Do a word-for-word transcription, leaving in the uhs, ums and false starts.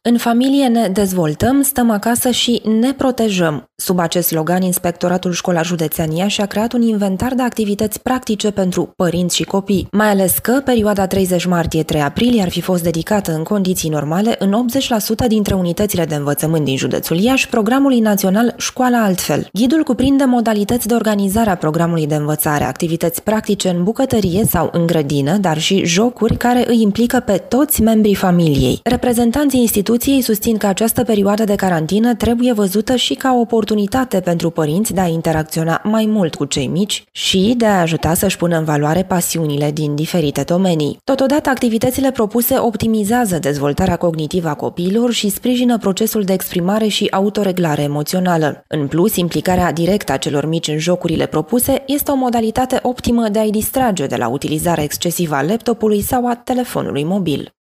În familie ne dezvoltăm, stăm acasă și ne protejăm. Sub acest slogan, Inspectoratul Școlar Județean Iași a creat un inventar de activități practice pentru părinți și copii, mai ales că perioada treizeci martie - trei aprilie ar fi fost dedicată în condiții normale în optzeci la sută dintre unitățile de învățământ din județul Iași programului național Școala Altfel. Ghidul cuprinde modalități de organizare a programului de învățare, activități practice în bucătărie sau în grădină, dar și jocuri care îi implică pe toți membrii familiei. Reprezentanții instituției susțin că această perioadă de carantină trebuie văzută și ca o oportunitate pentru părinți de a interacționa mai mult cu cei mici și de a ajuta să-și pună în valoare pasiunile din diferite domenii. Totodată, activitățile propuse optimizează dezvoltarea cognitivă a copiilor și sprijină procesul de exprimare și autoreglare emoțională. În plus, implicarea directă a celor mici în jocurile propuse este o modalitate optimă de a-i distrage de la utilizarea excesivă a laptopului sau a telefonului mobil.